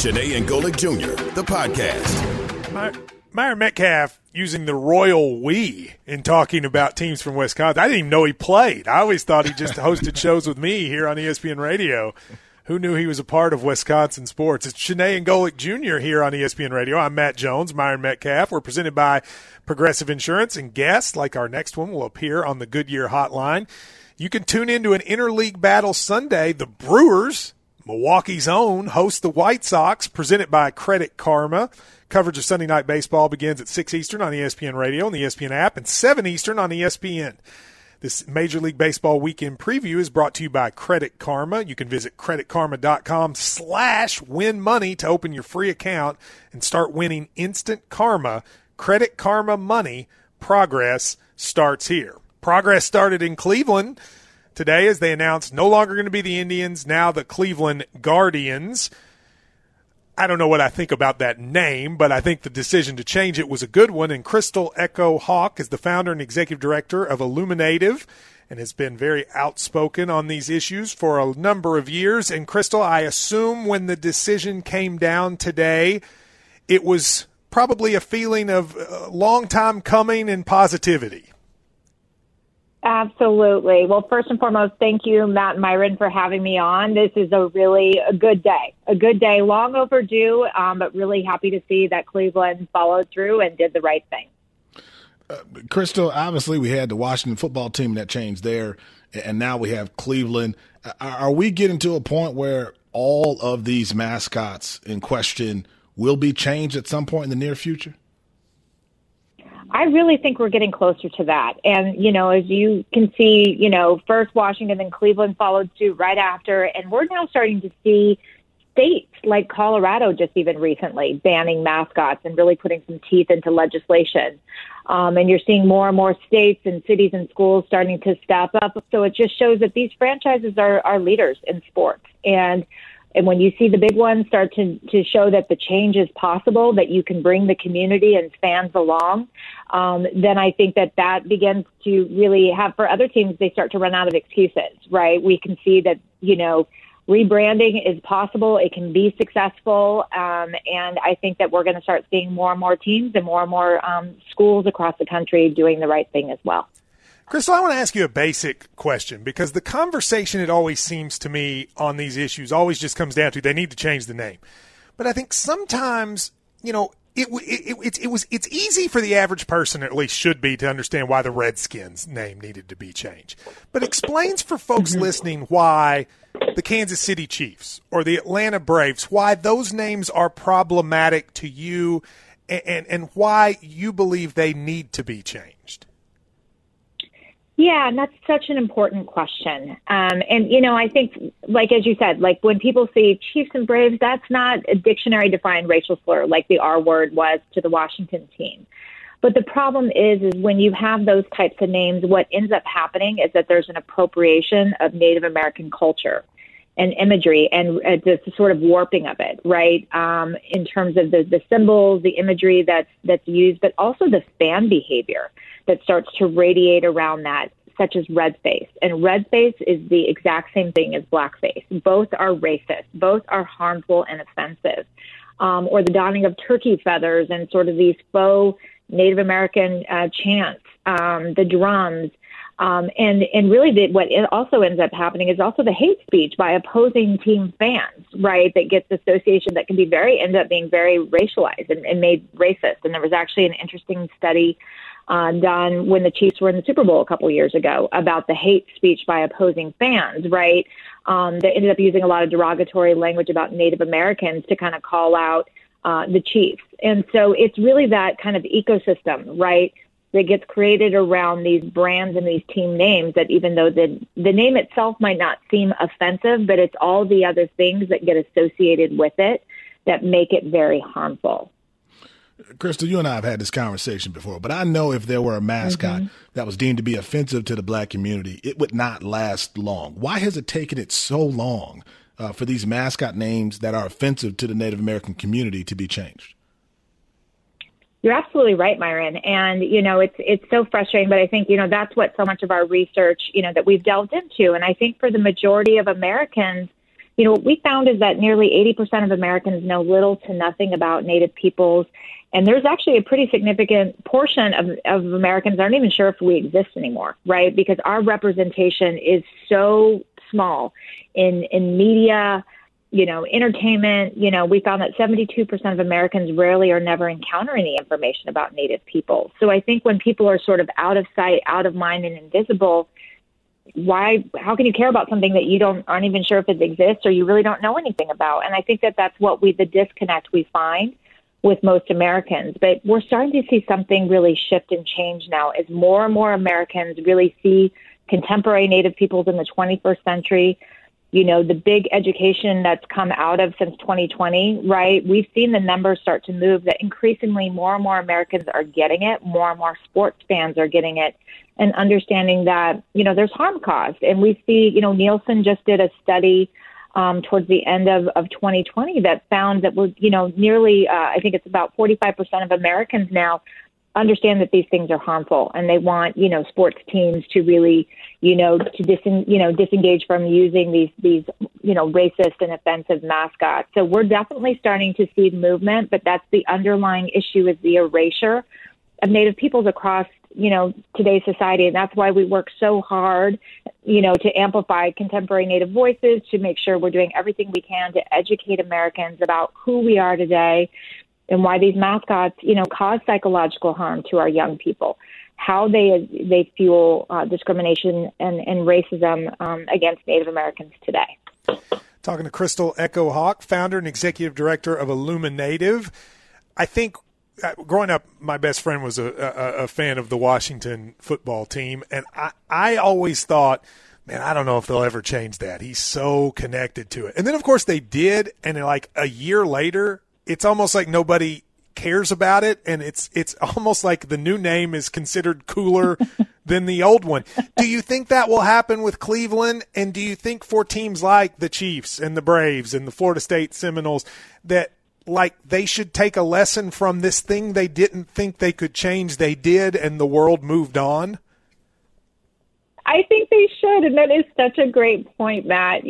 Janae and Golick Jr., the podcast. Myron Metcalf using the royal we in talking about teams from Wisconsin. I didn't even know he played. I always thought he just hosted shows with me here on ESPN Radio. Who knew he was a part of Wisconsin sports? It's Janae and Golick Jr. here on ESPN Radio. I'm Matt Jones, Myron Metcalf. We're presented by Progressive Insurance, and guests like our next one will appear on the Goodyear Hotline. You can tune into an interleague battle Sunday. The Brewers, Milwaukee's own, host the White Sox, presented by Credit Karma. Coverage of Sunday Night Baseball begins at 6 Eastern on ESPN Radio and the ESPN app, and 7 Eastern on ESPN. This Major League Baseball weekend preview is brought to you by Credit Karma. You can visit creditkarma.com/win money to open your free account and start winning instant karma. Credit Karma Money. Progress starts here. Progress started in Cleveland today as they announced no longer going to be the Indians, now the Cleveland Guardians. I don't know what I think about that name, but I think the decision to change it was a good one. And Crystal Echo Hawk is the founder and executive director of Illuminative and has been very outspoken on these issues for a number of years. And Crystal, I assume when the decision came down today, it was probably a feeling of long time coming and positivity. Absolutely. Well, first and foremost, thank you, Matt and Myron, for having me on. This is a good day. A good day, long overdue, but really happy to see that Cleveland followed through and did the right thing. Crystal, obviously we had the Washington football team that changed there, and now we have Cleveland. Are we getting to a point where all of these mascots in question will be changed at some point in the near future? I really think we're getting closer to that. And, as you can see, first Washington and Cleveland followed suit right after. And we're now starting to see states like Colorado just even recently banning mascots and really putting some teeth into legislation. And you're seeing more and more states and cities and schools starting to step up. So it just shows that these franchises are leaders in sports. And when you see the big ones start to show that the change is possible, that you can bring the community and fans along, then I think that begins to really have, for other teams, they start to run out of excuses, right? We can see that, rebranding is possible. It can be successful. And I think that we're going to start seeing more and more teams and more schools across the country doing the right thing as well. Crystal, I want to ask you a basic question, because the conversation, it always seems to me on these issues, always just comes down to they need to change the name. But I think sometimes, it's easy for the average person, or at least should be, to understand why the Redskins name needed to be changed. But explains for folks listening why the Kansas City Chiefs or the Atlanta Braves, why those names are problematic to you and why you believe they need to be changed. Yeah, and that's such an important question. I think, as you said, when people say Chiefs and Braves, that's not a dictionary-defined racial slur like the R word was to the Washington team. But the problem is when you have those types of names, what ends up happening is that there's an appropriation of Native American culture and imagery and the sort of warping of it, right, in terms of the symbols, the imagery that's used, but also the fan behavior that starts to radiate around that, such as red face. And red face is the exact same thing as blackface. Both are racist. Both are harmful and offensive. Or the donning of turkey feathers and sort of these faux Native American chants, the drums. And really what it also ends up happening is also the hate speech by opposing team fans, right, that gets association that can be end up being very racialized and made racist. And there was actually an interesting study done when the Chiefs were in the Super Bowl a couple years ago about the hate speech by opposing fans, right? They ended up using a lot of derogatory language about Native Americans to kind of call out the Chiefs. And so it's really that kind of ecosystem, right, that gets created around these brands and these team names that even though the name itself might not seem offensive, but it's all the other things that get associated with it that make it very harmful. Crystal, you and I have had this conversation before, but I know if there were a mascot that was deemed to be offensive to the black community, it would not last long. Why has it taken it so long for these mascot names that are offensive to the Native American community to be changed? You're absolutely right, Myron. And, it's so frustrating, but I think, that's what so much of our research, that we've delved into. And I think for the majority of Americans, what we found is that nearly 80% of Americans know little to nothing about Native peoples. And there's actually a pretty significant portion of Americans aren't even sure if we exist anymore, right? Because our representation is so small in media, entertainment. We found that 72% of Americans rarely or never encounter any information about Native people. So I think when people are sort of out of sight, out of mind, and invisible, how can you care about something that you aren't even sure if it exists or you really don't know anything about? And I think that that's the disconnect we find with most Americans. But we're starting to see something really shift and change now as more and more Americans really see contemporary Native peoples in the 21st century. The big education that's come out of since 2020, right? We've seen the numbers start to move, that increasingly more and more Americans are getting it. More and more sports fans are getting it and understanding that, there's harm caused. And we see, Nielsen just did a study towards the end of 2020 that found that nearly, I think it's about 45% of Americans now understand that these things are harmful, and they want, sports teams to really, disengage from using these, racist and offensive mascots. So we're definitely starting to see movement, but that's the underlying issue, is the erasure of Native peoples across, today's society. And that's why we work so hard, to amplify contemporary Native voices, to make sure we're doing everything we can to educate Americans about who we are today and why these mascots, cause psychological harm to our young people, how they fuel discrimination and racism against Native Americans today. Talking to Crystal Echo Hawk, founder and executive director of Illuminative. I think growing up, my best friend was a fan of the Washington football team, and I always thought, man, I don't know if they'll ever change that. He's so connected to it. And then, of course, they did, and like a year later, it's almost like nobody cares about it, and it's almost like the new name is considered cooler than the old one. Do you think that will happen with Cleveland? And do you think for teams like the Chiefs and the Braves and the Florida State Seminoles that they should take a lesson from this thing they didn't think they could change, they did, and the world moved on? I think they should, and that is such a great point, Matt.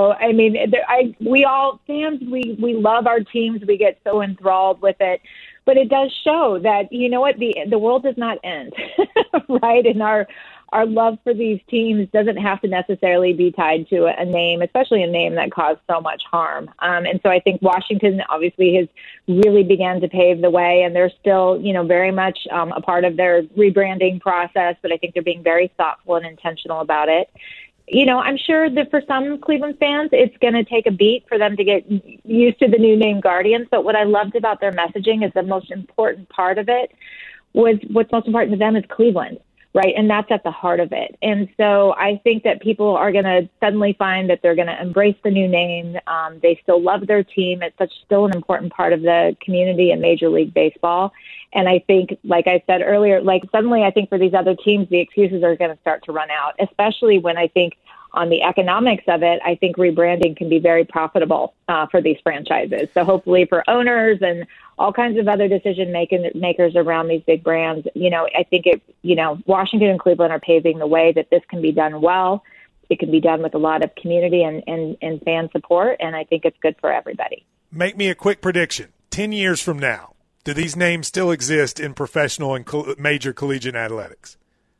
We all fans, we love our teams, we get so enthralled with it, but it does show that the world does not end, right? And our love for these teams doesn't have to necessarily be tied to a name, especially a name that caused so much harm. And so I think Washington obviously has really began to pave the way, and they're still, very much a part of their rebranding process, but I think they're being very thoughtful and intentional about it. I'm sure that for some Cleveland fans, it's going to take a beat for them to get used to the new name Guardians. But what I loved about their messaging is the most important part of it was what's most important to them is Cleveland. Right. And that's at the heart of it. And so I think that people are going to suddenly find that they're going to embrace the new name. They still love their team. It's still an important part of the community in Major League Baseball. And I think, like I said earlier, suddenly I think for these other teams, the excuses are going to start to run out, especially when I think on the economics of it, I think rebranding can be very profitable for these franchises. So hopefully for owners and all kinds of other decision makers around these big brands, I think Washington and Cleveland are paving the way that this can be done well. It can be done with a lot of community and fan support, and I think it's good for everybody. Make me a quick prediction. 10 years from now, do these names still exist in professional and major collegiate athletics?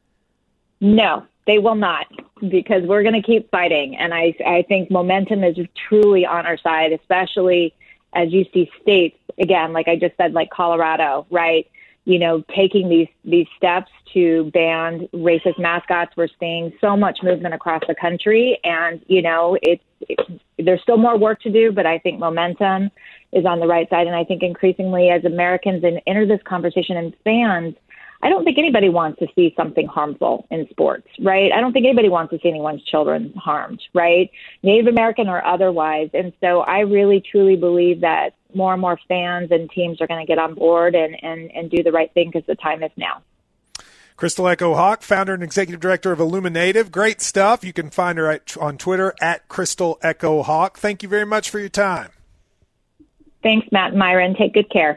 No, they will not, because we're going to keep fighting. And I think momentum is truly on our side, especially as you see states, again, like I just said, like Colorado, right? Taking these steps to ban racist mascots. We're seeing so much movement across the country, and, there's still more work to do, but I think momentum is on the right side. And I think increasingly as Americans enter this conversation and fans, I don't think anybody wants to see something harmful in sports, right? I don't think anybody wants to see anyone's children harmed, right? Native American or otherwise. And so I really, truly believe that more and more fans and teams are going to get on board and do the right thing, because the time is now. Crystal Echo Hawk, founder and executive director of Illuminative. Great stuff. You can find her on Twitter at Crystal Echo Hawk. Thank you very much for your time. Thanks, Matt and Myron. Take good care.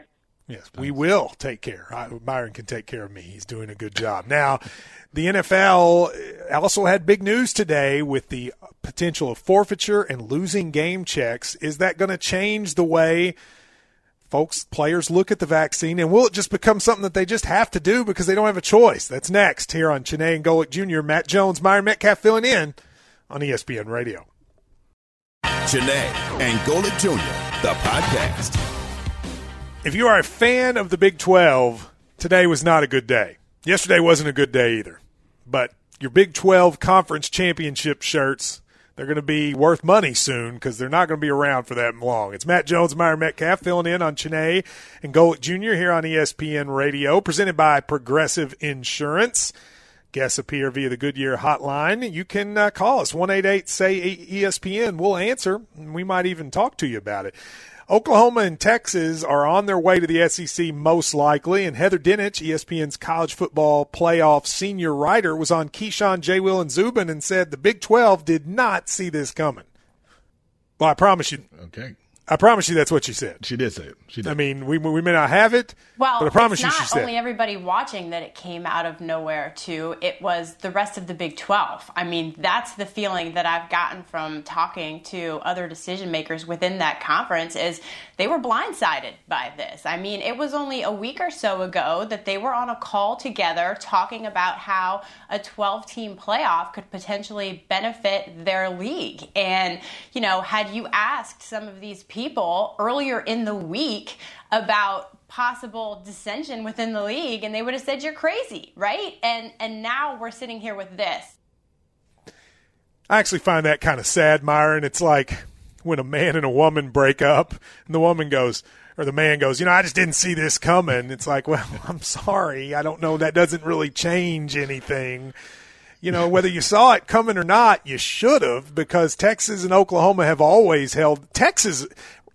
Yes, we will take care. Myron can take care of me. He's doing a good job. Now, the NFL also had big news today with the potential of forfeiture and losing game checks. Is that going to change the way players look at the vaccine, and will it just become something that they just have to do because they don't have a choice? That's next here on Chiney and Golick Jr. Matt Jones, Myron Metcalf filling in on ESPN Radio. Chiney and Golick Jr., the podcast. If you are a fan of the Big 12, today was not a good day. Yesterday wasn't a good day either. But your Big 12 Conference Championship shirts, they're going to be worth money soon because they're not going to be around for that long. It's Matt Jones and Myron Metcalf filling in on Chiney and Golick Jr. here on ESPN Radio, presented by Progressive Insurance. Guests appear via the Goodyear hotline. You can call us, 1-888-SAY-ESPN. We'll answer, and we might even talk to you about it. Oklahoma and Texas are on their way to the SEC most likely, and Heather Dinich, ESPN's college football playoff senior writer, was on Keyshawn, J. Will, and Zubin and said the Big 12 did not see this coming. Well, I promise you. Okay. I promise you that's what she said. She did say it. She did. I mean, we may not have it, but I promise you she said. It's not only everybody watching that it came out of nowhere, too. It was the rest of the Big 12. I mean, that's the feeling that I've gotten from talking to other decision makers within that conference is they were blindsided by this. I mean, it was only a week or so ago that they were on a call together talking about how a 12-team playoff could potentially benefit their league. And, you know, had you asked some of these people earlier in the week about possible dissension within the league, and they would have said you're crazy, right? And now we're sitting here with this. I actually find that kind of sad, Myron. It's like when a man and a woman break up, and the woman goes, or the man goes, I just didn't see this coming. It's like, well, I'm sorry. I don't know. That doesn't really change anything. Whether you saw it coming or not, you should have, because Texas and Oklahoma have always held – Texas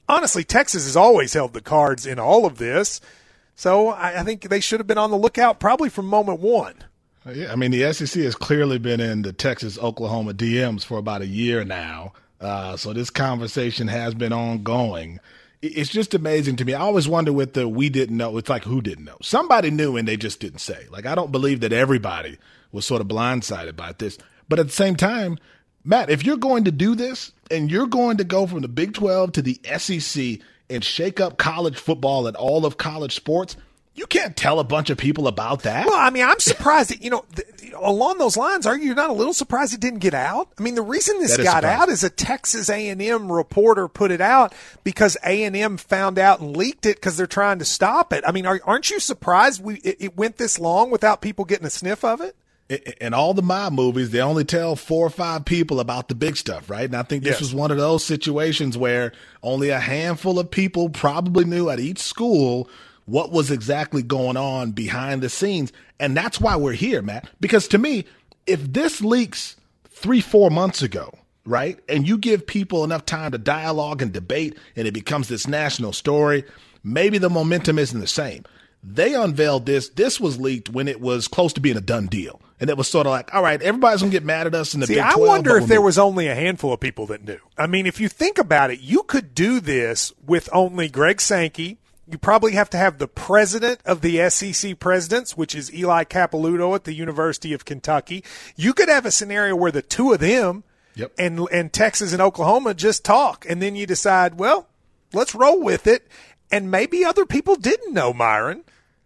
has always held the cards in all of this. So I think they should have been on the lookout probably from moment one. Yeah, I mean, the SEC has clearly been in the Texas-Oklahoma DMs for about a year now. So this conversation has been ongoing. It's just amazing to me. I always wonder with the we didn't know. It's like who didn't know? Somebody knew and they just didn't say. Like, I don't believe that everybody was sort of blindsided by this. But at the same time, Matt, if you're going to do this and you're going to go from the Big 12 to the SEC and shake up college football and all of college sports, you can't tell a bunch of people about that. Well, I mean, I'm surprised that, along those lines, are you not a little surprised it didn't get out? I mean, the reason this got out is a Texas A&M reporter put it out because A&M found out and leaked it because they're trying to stop it. I mean, aren't you surprised it went this long without people getting a sniff of it? In all the mob movies, they only tell 4 or 5 people about the big stuff, right? And I think this was one of those situations where only a handful of people probably knew at each school what was exactly going on behind the scenes. And that's why we're here, Matt. Because to me, if this leaks 3-4 months ago, right, and you give people enough time to dialogue and debate and it becomes this national story, maybe the momentum isn't the same. They unveiled this. This was leaked when it was close to being a done deal. And it was sort of like, all right, everybody's going to get mad at us in the Big 12. I wonder if there was only a handful of people that knew. I mean, if you think about it, you could do this with only Greg Sankey. You probably have to have the president of the SEC presidents, which is Eli Capilouto at the University of Kentucky. You could have a scenario where the two of them and Texas and Oklahoma just talk, and then you decide, well, let's roll with it. And maybe other people didn't know, Myron.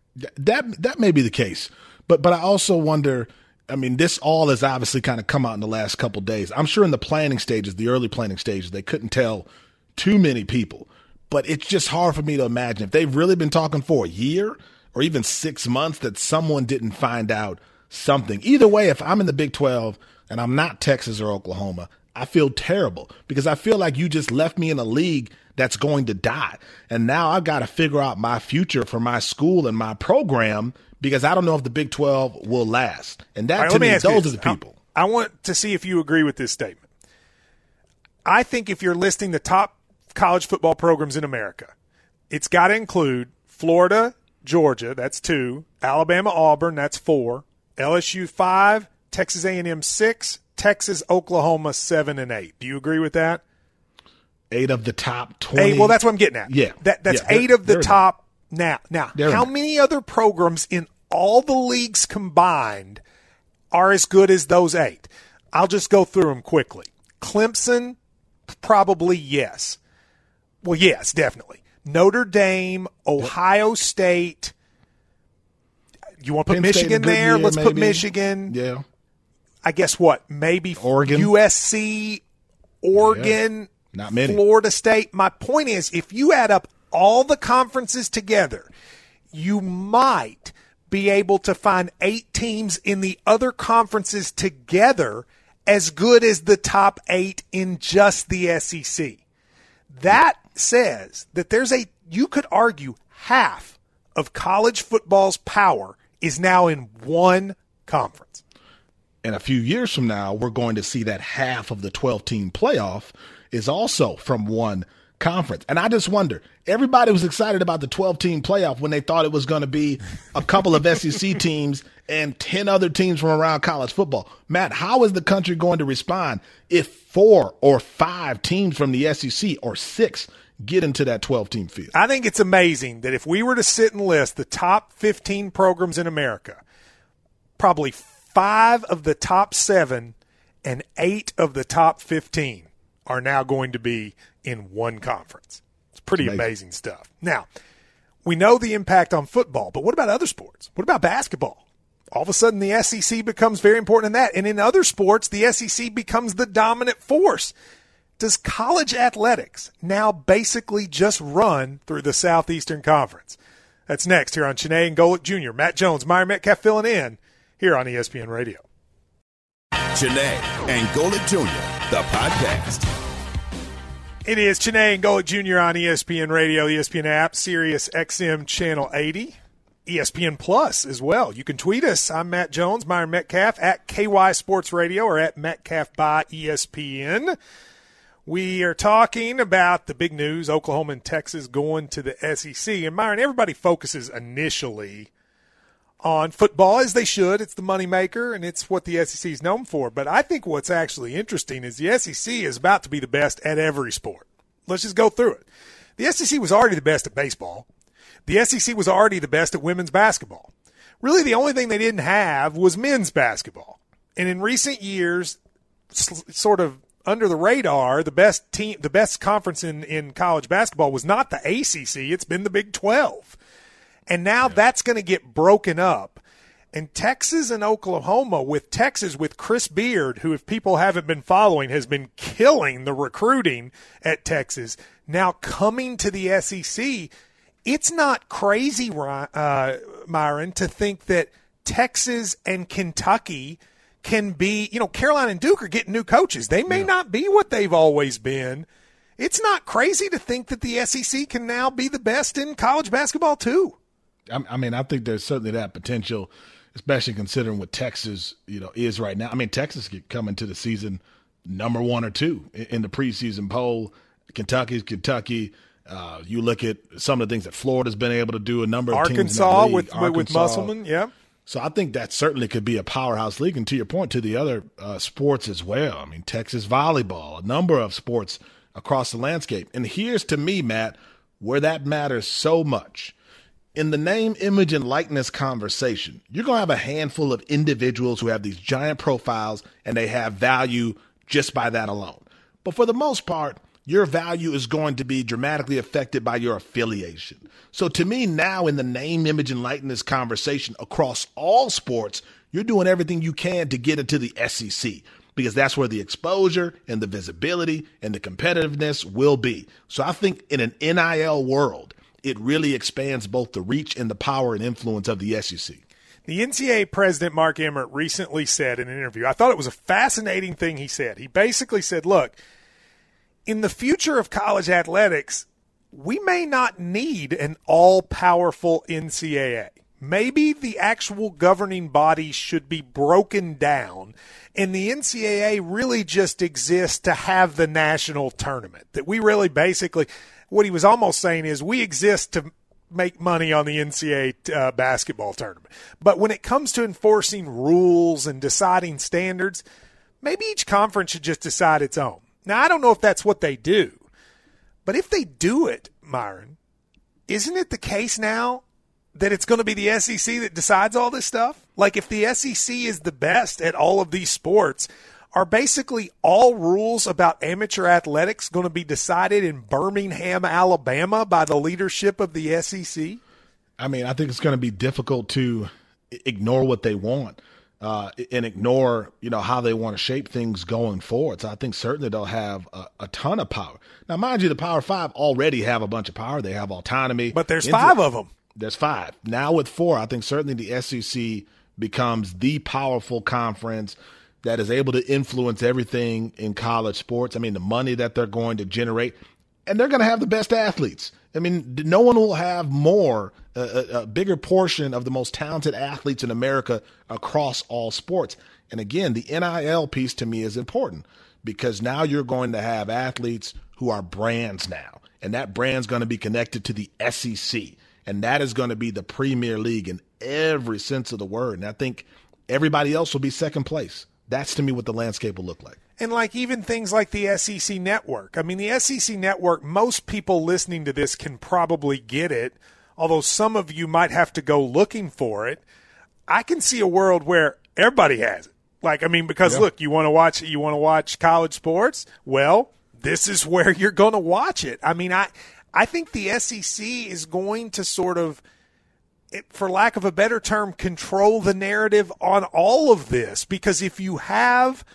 That may be the case. But I also wonder, I mean, this all has obviously kind of come out in the last couple of days. I'm sure in the planning stages, the early planning stages, they couldn't tell too many people. But it's just hard for me to imagine if they've really been talking for a year or even 6 months that someone didn't find out something. Either way, if I'm in the Big 12 and I'm not Texas or Oklahoma, I feel terrible because I feel like you just left me in a league that's going to die. And now I've got to figure out my future for my school and my program because I don't know if the Big 12 will last. And that, to me, those are the people. I want to see if you agree with this statement. I think if you're listing the top college football programs in America, it's got to include Florida, Georgia, that's 2, Alabama, Auburn, that's 4, LSU 5, Texas A&M 6, Texas, Oklahoma 7 and 8. Do you agree with that? 8 of the top 20. 8, well, that's what I'm getting at. Yeah. That's 8 of the top Now, how many other programs in all the leagues combined are as good as those 8? I'll just go through them quickly. Clemson, probably yes. Well, yes, definitely. Notre Dame, Ohio State. You want to put Michigan there? Let's put Michigan. Yeah. I guess what? Maybe Oregon. USC, Oregon, yeah. Not many. Florida State. My point is, if you add up all the conferences together, you might be able to find 8 teams in the other conferences together as good as the top 8 in just the SEC. That says that you could argue half of college football's power is now in one conference. And a few years from now, we're going to see that half of the 12-team playoff is also from one conference. And I just wonder, everybody was excited about the 12-team playoff when they thought it was going to be a couple of SEC teams and 10 other teams from around college football. Matt, how is the country going to respond if 4 or 5 teams from the SEC or 6 get into that 12-team field? I think it's amazing that if we were to sit and list the top 15 programs in America, probably 5 of the top 7 and 8 of the top 15 are now going to be in one conference. It's pretty amazing stuff. Now, we know the impact on football, but what about other sports? What about basketball? All of a sudden, the SEC becomes very important in that. And in other sports, the SEC becomes the dominant force. Does college athletics now basically just run through the Southeastern Conference? That's next here on Chiney and Golick Jr. Matt Jones, Myron Metcalf filling in here on ESPN Radio. Chiney and Golick Jr., the podcast. It is Chiney and Golick Jr. on ESPN Radio, ESPN app, Sirius XM Channel 80, ESPN Plus as well. You can tweet us. I'm Matt Jones, Myron Metcalf, at KY Sports Radio or at Metcalf by ESPN. We are talking about the big news, Oklahoma and Texas going to the SEC. And, Myron, everybody focuses initially on football, as they should. It's the moneymaker, and it's what the SEC is known for. But I think what's actually interesting is the SEC is about to be the best at every sport. Let's just go through it. The SEC was already the best at baseball. The SEC was already the best at women's basketball. Really, the only thing they didn't have was men's basketball. And in recent years, sort of under the radar, the best conference in college basketball was not the ACC. It's been the Big 12. And now that's going to get broken up. And Texas and Oklahoma, with Texas with Chris Beard, who, if people haven't been following, has been killing the recruiting at Texas, now coming to the SEC, it's not crazy, Myron, to think that Texas and Kentucky can be, Carolina and Duke are getting new coaches. They may not be what they've always been. It's not crazy to think that the SEC can now be the best in college basketball too. I mean, I think there's certainly that potential, especially considering what Texas, is right now. I mean, Texas could come into the season number 1 or 2 in the preseason poll. Kentucky's Kentucky. You look at some of the things that Florida's been able to do. A number of teams in the league, with Musselman, yeah. So I think that certainly could be a powerhouse league. And to your point, to the other sports as well. I mean, Texas volleyball, a number of sports across the landscape. And here's, to me, Matt, where that matters so much. In the name, image, and likeness conversation, you're going to have a handful of individuals who have these giant profiles and they have value just by that alone. But for the most part, your value is going to be dramatically affected by your affiliation. So to me now, in the name, image, and likeness conversation across all sports, you're doing everything you can to get into the SEC because that's where the exposure and the visibility and the competitiveness will be. So I think in an NIL world, it really expands both the reach and the power and influence of the SEC. The NCAA president, Mark Emmert, recently said in an interview, I thought it was a fascinating thing he said. He basically said, look, in the future of college athletics, we may not need an all-powerful NCAA. Maybe the actual governing body should be broken down, and the NCAA really just exists to have the national tournament. That we really basically, what he was almost saying is we exist to make money on the NCAA basketball tournament. But when it comes to enforcing rules and deciding standards, maybe each conference should just decide its own. Now, I don't know if that's what they do, but if they do it, Myron, isn't it the case now that it's going to be the SEC that decides all this stuff? Like, if the SEC is the best at all of these sports, are basically all rules about amateur athletics going to be decided in Birmingham, Alabama by the leadership of the SEC? I mean, I think it's going to be difficult to ignore what they want and ignore, how they want to shape things going forward. So I think certainly they'll have a ton of power. Now, mind you, the Power Five already have a bunch of power. They have autonomy. But there's 5 of them. There's 5. Now with 4, I think certainly the SEC becomes the powerful conference that is able to influence everything in college sports. I mean, the money that they're going to generate, and they're going to have the best athletes. I mean, no one will have a bigger portion of the most talented athletes in America across all sports. And again, the NIL piece to me is important because now you're going to have athletes who are brands now, and that brand's going to be connected to the SEC, and that is going to be the premier league in every sense of the word. And I think everybody else will be second place. That's to me what the landscape will look like. And like even things like the SEC Network. I mean, the SEC Network, most people listening to this can probably get it, although some of you might have to go looking for it. I can see a world where everybody has it. Because look, you want to watch college sports? Well, this is where you're going to watch it. I mean, I think the SEC is going to sort of, for lack of a better term, control the narrative on all of this, because if you have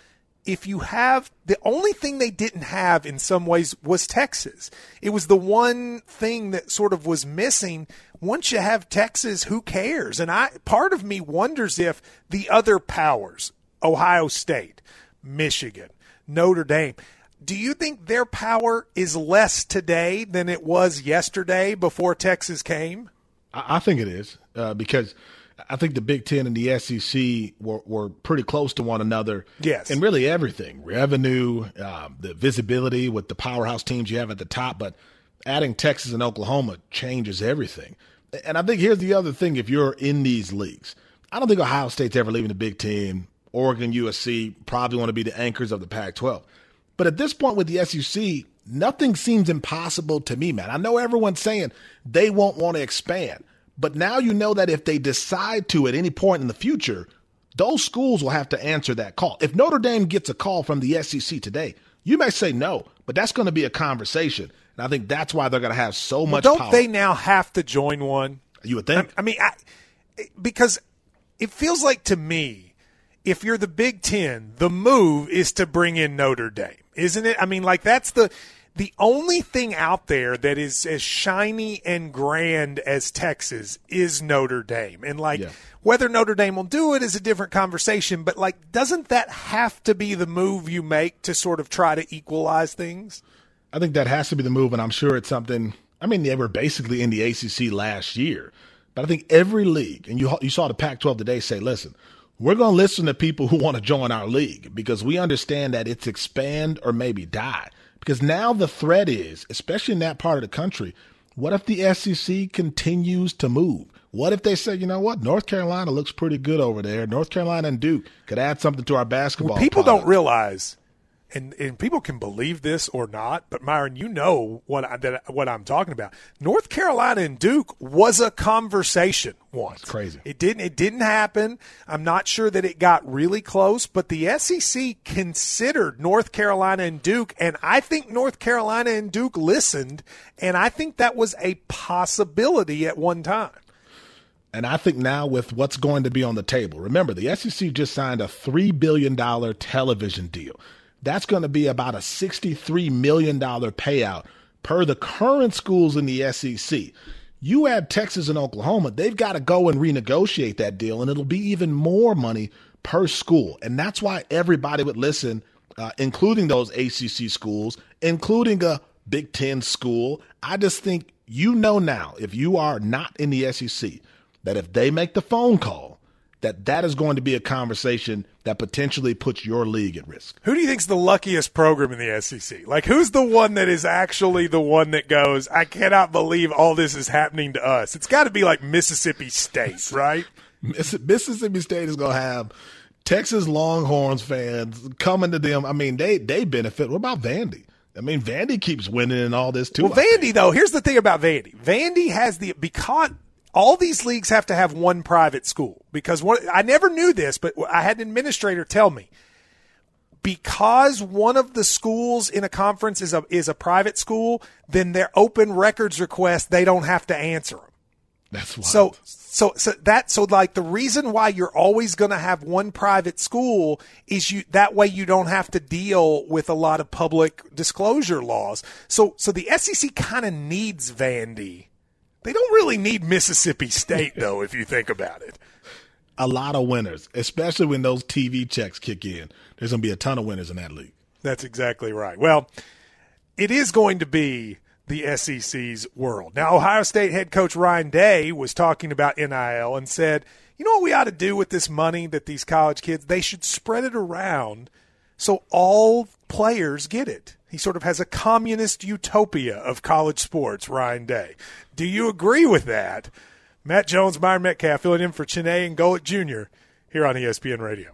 the only thing they didn't have in some ways was Texas. It was the one thing that sort of was missing. Once you have Texas, who cares? And part of me wonders if the other powers, Ohio State, Michigan, Notre Dame, do you think their power is less today than it was yesterday before Texas came? I think it is because I think the Big Ten and the SEC were pretty close to one another. Yes. And really everything, revenue, the visibility with the powerhouse teams you have at the top. But adding Texas and Oklahoma changes everything. And I think here's the other thing if you're in these leagues. I don't think Ohio State's ever leaving the Big Ten. Oregon, USC probably want to be the anchors of the Pac-12. But at this point with the SEC, nothing seems impossible to me, man. I know everyone's saying they won't want to expand. But now you know that if they decide to at any point in the future, those schools will have to answer that call. If Notre Dame gets a call from the SEC today, you may say no, but that's going to be a conversation. And I think that's why they're going to have so much power. Don't they now have to join one? You would think. Because it feels like to me, if you're the Big Ten, the move is to bring in Notre Dame, isn't it? I mean, that's the only thing out there that is as shiny and grand as Texas is Notre Dame. And whether Notre Dame will do it is a different conversation, but doesn't that have to be the move you make to sort of try to equalize things? I think that has to be the move, and I'm sure it's something. I mean, they were basically in the ACC last year, but I think every league, and you saw the Pac-12 today say, listen, we're going to listen to people who want to join our league because we understand that it's expand or maybe die. Because now the threat is, especially in that part of the country, what if the SEC continues to move? What if they say, you know what, North Carolina looks pretty good over there. North Carolina and Duke could add something to our basketball. Well, people don't realize, and people can believe this or not, but Myron, you know what I'm talking about. North Carolina and Duke was a conversation once. That's crazy. It didn't happen. I'm not sure that it got really close, but the SEC considered North Carolina and Duke, and I think North Carolina and Duke listened, and I think that was a possibility at one time. And I think now with what's going to be on the table, remember, the SEC just signed a $3 billion television deal. That's going to be about a $63 million payout per the current schools in the SEC. You add Texas and Oklahoma, they've got to go and renegotiate that deal, and it'll be even more money per school. And that's why everybody would listen, including those ACC schools, including a Big Ten school. I just think now, if you are not in the SEC, that if they make the phone call, that is going to be a conversation that potentially puts your league at risk. Who do you think's the luckiest program in the SEC? Who's the one that is actually the one that goes, I cannot believe all this is happening to us? It's got to be Mississippi State, right? Mississippi State is going to have Texas Longhorns fans coming to them. I mean, they benefit. What about Vandy? I mean, Vandy keeps winning in all this too. Well, Vandy, though, here's the thing about Vandy. Vandy has because all these leagues have to have one private school. Because I never knew this, but I had an administrator tell me, because one of the schools in a conference is a private school, then their open records request, they don't have to answer them. That's wild. So like the reason why you're always going to have one private school is that way you don't have to deal with a lot of public disclosure laws. So the SEC kind of needs Vandy. They don't really need Mississippi State though, if you think about it. A lot of winners, especially when those TV checks kick in. There's going to be a ton of winners in that league. That's exactly right. Well, it is going to be the SEC's world. Now, Ohio State head coach Ryan Day was talking about NIL and said, you know what we ought to do with this money that these college kids, they should spread it around so all players get it. He sort of has a communist utopia of college sports, Ryan Day. Do you agree with that? Matt Jones, Myron Metcalf, filling in for Chiney and Golick Jr. here on ESPN Radio.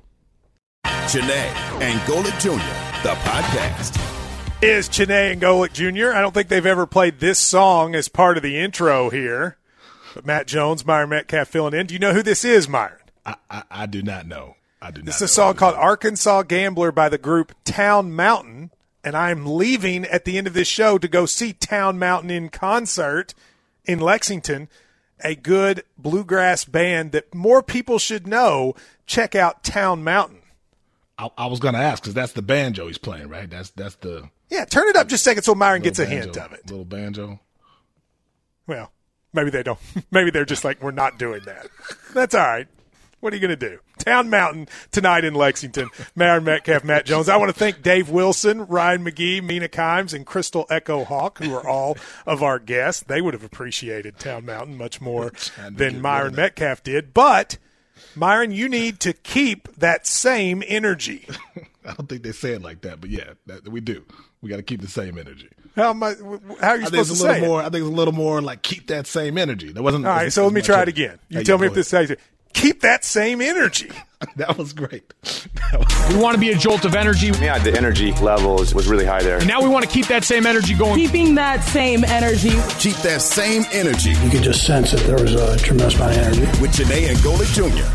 Chiney and Golick Jr., the podcast. Is Chiney and Golick Jr. I don't think they've ever played this song as part of the intro here. But Matt Jones, Myron Metcalf filling in. Do you know who this is, Myron? I do not know. This is a song called Arkansas Gambler by the group Town Mountain. And I'm leaving at the end of this show to go see Town Mountain in concert in Lexington, a good bluegrass band that more people should know. Check out Town Mountain. I was going to ask because that's the banjo he's playing, right? That's the turn it up just a second so Myron gets a banjo, hint of it. Little banjo. Well, maybe they don't. Maybe they're just like, we're not doing that. That's all right. What are you going to do? Town Mountain tonight in Lexington. Myron Metcalf, Matt Jones. I want to thank Dave Wilson, Ryan McGee, Mina Kimes, and Crystal Echo Hawk, who are all of our guests. They would have appreciated Town Mountain much more than Myron Metcalf did. But, Myron, you need to keep that same energy. I don't think they say it like that, but yeah, we do. We got to keep the same energy. How are you supposed to say it? I think it's a little more like keep that same energy. There wasn't. All right, so let me try it again. You tell me if this says it. Keep that same energy. That was great. We want to be a jolt of energy. Yeah, the energy level was really high there. And now we want to keep that same energy going. Keeping that same energy. Keep that same energy. You could just sense that there was a tremendous amount of energy. With Chiney and Golick Jr.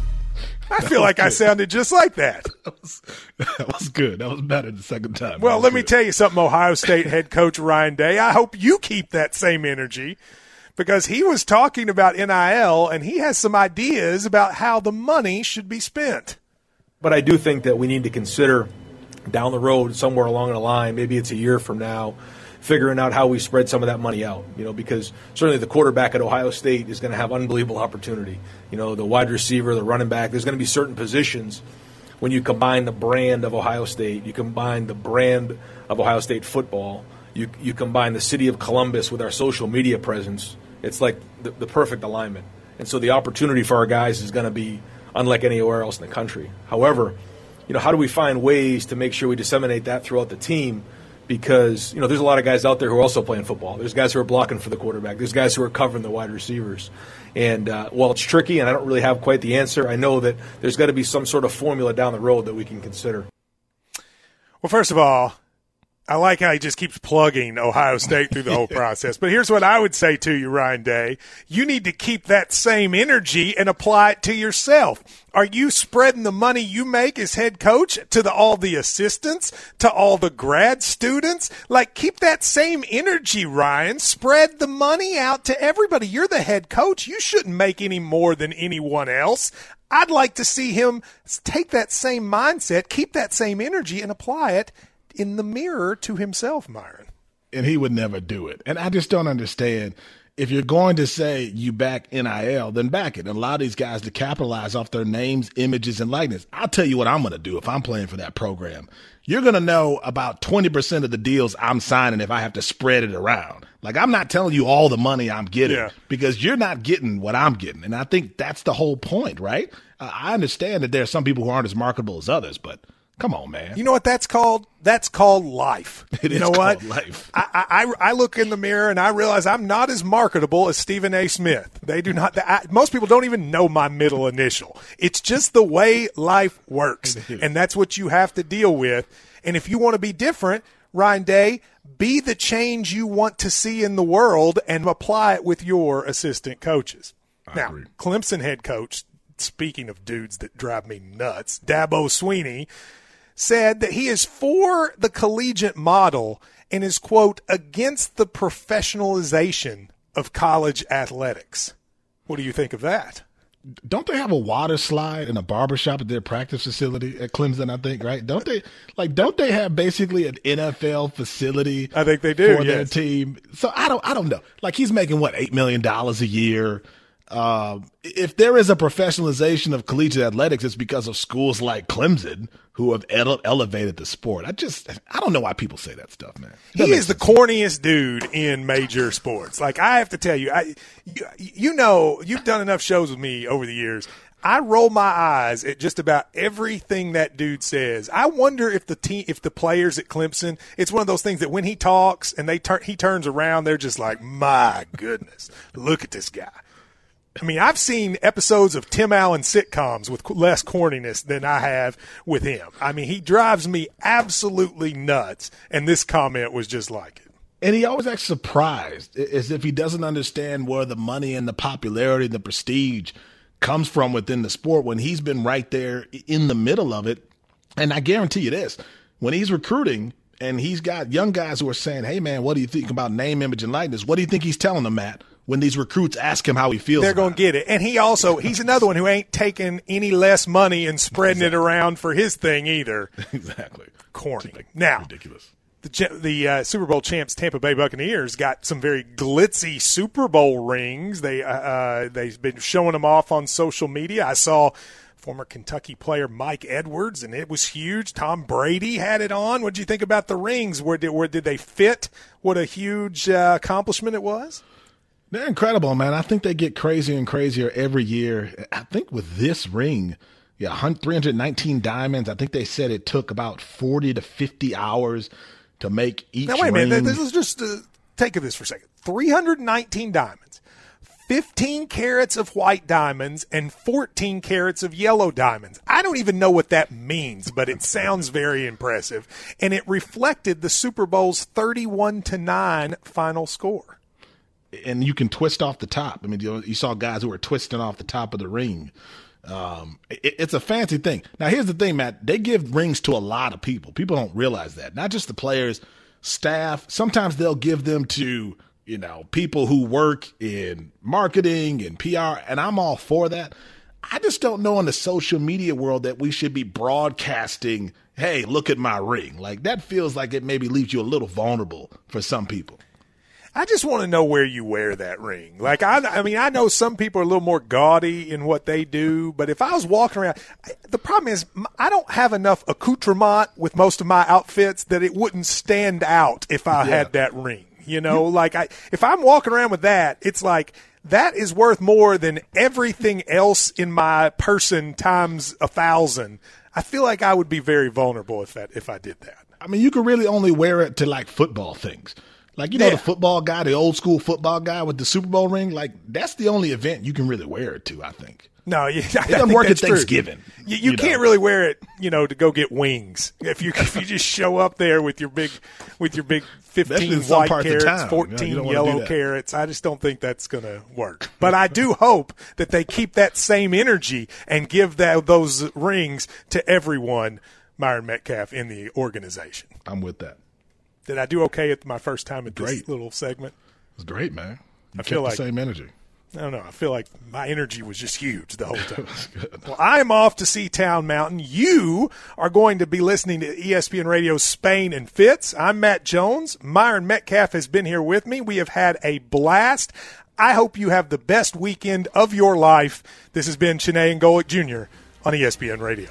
I feel like I sounded just like that. That was good. That was better the second time. Well, let me tell you something, Ohio State head coach Ryan Day. I hope you keep that same energy because he was talking about NIL and he has some ideas about how the money should be spent. But I do think that we need to consider down the road, somewhere along the line, maybe it's a year from now, figuring out how we spread some of that money out, because certainly the quarterback at Ohio State is going to have unbelievable opportunity. The wide receiver, the running back, there's going to be certain positions when you combine the brand of Ohio State, you combine the brand of Ohio State football, you combine the city of Columbus with our social media presence, it's like the perfect alignment. And so the opportunity for our guys is going to be unlike anywhere else in the country. However, how do we find ways to make sure we disseminate that throughout the team? Because, there's a lot of guys out there who are also playing football. There's guys who are blocking for the quarterback. There's guys who are covering the wide receivers. And while it's tricky and I don't really have quite the answer, I know that there's got to be some sort of formula down the road that we can consider. Well, first of all, I like how he just keeps plugging Ohio State through the whole process. But here's what I would say to you, Ryan Day. You need to keep that same energy and apply it to yourself. Are you spreading the money you make as head coach to all the assistants, to all the grad students? Keep that same energy, Ryan. Spread the money out to everybody. You're the head coach. You shouldn't make any more than anyone else. I'd like to see him take that same mindset, keep that same energy, and apply it in the mirror to himself, Myron. And he would never do it. And I just don't understand. If you're going to say you back NIL, then back it and allow these guys to capitalize off their names, images, and likeness. I'll tell you what I'm going to do if I'm playing for that program. You're going to know about 20% of the deals I'm signing if I have to spread it around. I'm not telling you all the money I'm getting because you're not getting what I'm getting. And I think that's the whole point, right? I understand that there are some people who aren't as marketable as others, but come on, man. You know what that's called? That's called life. It is called life. I look in the mirror and I realize I'm not as marketable as Stephen A. Smith. They do not. Most people don't even know my middle initial. It's just the way life works, and that's what you have to deal with. And if you want to be different, Ryan Day, be the change you want to see in the world and apply it with your assistant coaches. Now, Clemson head coach, speaking of dudes that drive me nuts, Dabo Swinney, said that he is for the collegiate model and is, quote, against the professionalization of college athletics. What do you think of that? Don't they have a water slide and a barbershop at their practice facility at Clemson, I think, right? Don't they have basically an NFL facility? I think they do, for their team. So I don't know. Like, he's making what, $8 million a year. If there is a professionalization of collegiate athletics, it's because of schools like Clemson who have elevated the sport. I don't know why people say that stuff, man. He is the corniest dude in major sports. Like, I have to tell you, you know, you've done enough shows with me over the years. I roll my eyes at just about everything that dude says. I wonder if the players at Clemson, it's one of those things that when he talks and he turns around, they're just like, my goodness, look at this guy. I mean, I've seen episodes of Tim Allen sitcoms with less corniness than I have with him. I mean, he drives me absolutely nuts, and this comment was just like it. And he always acts surprised, as if he doesn't understand where the money and the popularity and the prestige comes from within the sport when he's been right there in the middle of it. And I guarantee you this, when he's recruiting and he's got young guys who are saying, hey, man, what do you think about name, image, and likeness? What do you think he's telling them, Matt? When these recruits ask him how he feels, they're going to get it. And he's another one who ain't taking any less money and spreading it around for his thing either. Exactly. Corny. Now, ridiculous. The Super Bowl champs Tampa Bay Buccaneers got some very glitzy Super Bowl rings. They've been showing them off on social media. I saw former Kentucky player Mike Edwards, and it was huge. Tom Brady had it on. What did you think about the rings? Where did they fit? What a huge accomplishment it was. They're incredible, man. I think they get crazier and crazier every year. I think with this ring, 319 diamonds. I think they said it took about 40 to 50 hours to make each ring. Now, wait a minute. Let's just take of this for a second. 319 diamonds, 15 carats of white diamonds, and 14 carats of yellow diamonds. I don't even know what that means, but it sounds very impressive. And it reflected the Super Bowl's 31-9 final score. And you can twist off the top. I mean, you saw guys who were twisting off the top of the ring. It's a fancy thing. Now, here's the thing, Matt. They give rings to a lot of people. People don't realize that. Not just the players, staff. Sometimes they'll give them to, people who work in marketing and PR, and I'm all for that. I just don't know in the social media world that we should be broadcasting, hey, look at my ring. Like, that feels like it maybe leaves you a little vulnerable for some people. I just want to know where you wear that ring. Like, I mean, I know some people are a little more gaudy in what they do, but if I was walking around, the problem is I don't have enough accoutrement with most of my outfits that it wouldn't stand out if I had that ring. If I'm walking around with that, it's like that is worth more than everything else in my person times 1,000. I feel like I would be very vulnerable if I did that. I mean, you could really only wear it to like football things. Like, the football guy, the old school football guy with the Super Bowl ring, like, that's the only event you can really wear it to, I think. No, it doesn't work at Thanksgiving. You can't really wear it, to go get wings. If you just show up there with your big 15 white carats, 14 yellow carats, I just don't think that's going to work. But I do hope that they keep that same energy and give those rings to everyone, Myron Metcalf, in the organization. I'm with that. Did I do okay at my first time at this little segment? It was great, man. I feel like the same energy. I don't know. I feel like my energy was just huge the whole time. Well, I'm off to see Town Mountain. You are going to be listening to ESPN Radio's Spain and Fitz. I'm Matt Jones. Myron Metcalf has been here with me. We have had a blast. I hope you have the best weekend of your life. This has been Chiney and Golick Jr. on ESPN Radio.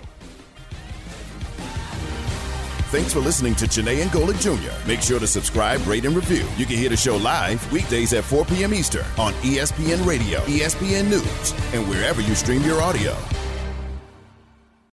Thanks for listening to Chiney and Golick Jr. Make sure to subscribe, rate, and review. You can hear the show live weekdays at 4 p.m. Eastern on ESPN Radio, ESPN News, and wherever you stream your audio.